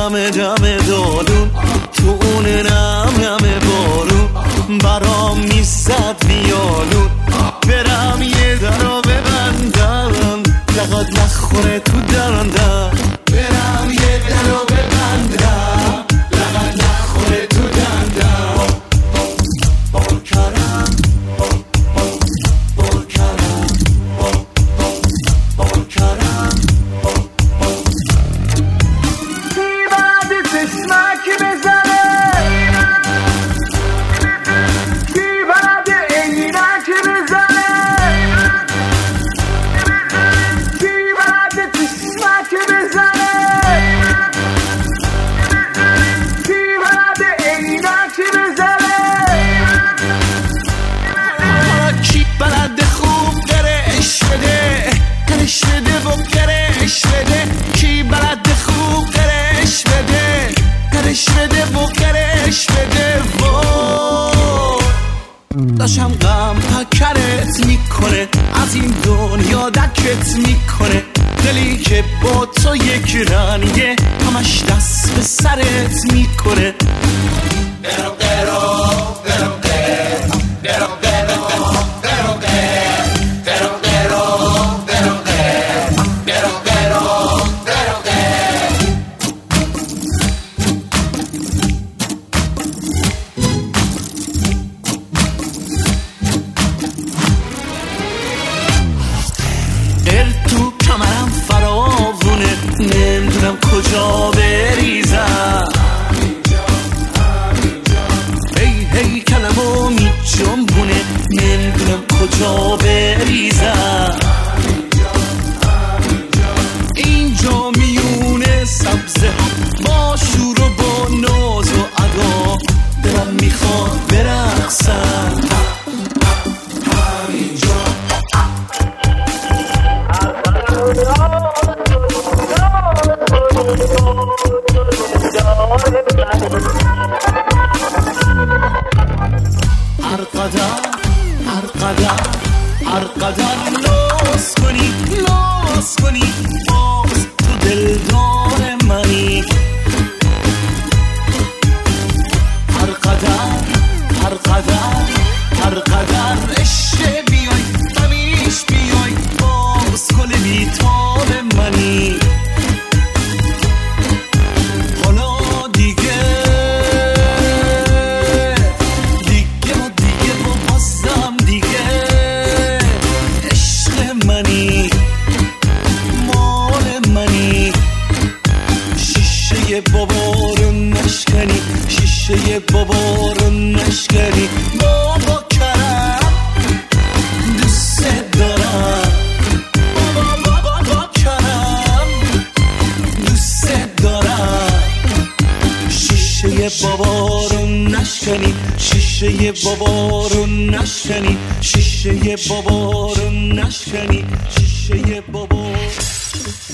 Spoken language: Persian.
دم دم دارون تو اون نم بارون برام میزد ویالون برم یه درو ببندم لقد نخوره تو درندم برم یه درو ببندم لقد نخوره تو دندم بارکرم بارکرم بارکرم کی بعد چشمک بزنه کی بعد عینک بزنه کی بعد چشمک بزنه کی بعد عینک بزنه کی بلد خوب قرش بده قرش بده و قرش بده کی بلد خوب قرش بده قرش بده و قرش بده داشتم غم پکرت میکنه از این دنیا دکت میکنه دلی که با تو یک رنگه همش دست به سرت میکنه درو درو درو درو تو کمرم فراوونه نمیدونم کجا بریزم هی هی کلمو میجنبونه نمیدونم کجا بریزم اینجا میونه سبزه با شور و با ناز و ادا دلم میخواد برقصم هر قدر ناز کنی باز تو دلدار منی هر قدر عشق بیای همیش بیای باز کل بیتاب منی حالا دیگه و بازم دیگه عشق منی مال منی شیشه بابا رو نشکنی شیشه بابا رو نشکنی بابا کرم دوست دارم بابا کرم دوست دارم شیشه بابا رو نشکنی شیشه بابا رو نشکنی شیشه بابا رو نشکنی شیشه بابا